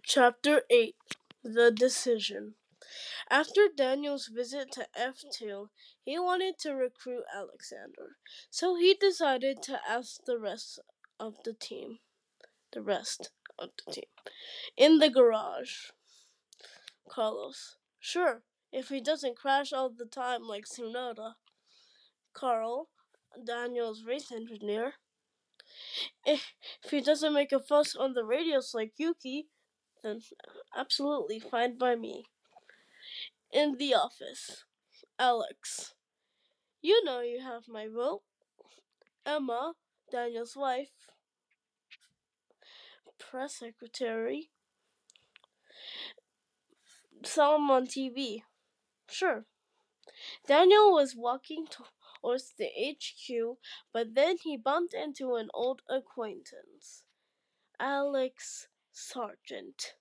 Chapter 8 The Decision. After Daniel's visit to F2, he wanted to recruit Alexander, so he decided to ask of the team. The rest of the team. In the garage. Carlos. Sure, if he doesn't crash all the time like Tsunoda. Carl, Daniel's race engineer. If he doesn't make a fuss on the radios like Yuki, then absolutely fine by me. In the office. Alex. You know you have my vote. Emma, Daniel's wife. Press secretary. Saw him on TV. Sure. Daniel was walking towards the HQ, but then he bumped into an old acquaintance. Alex Sargent.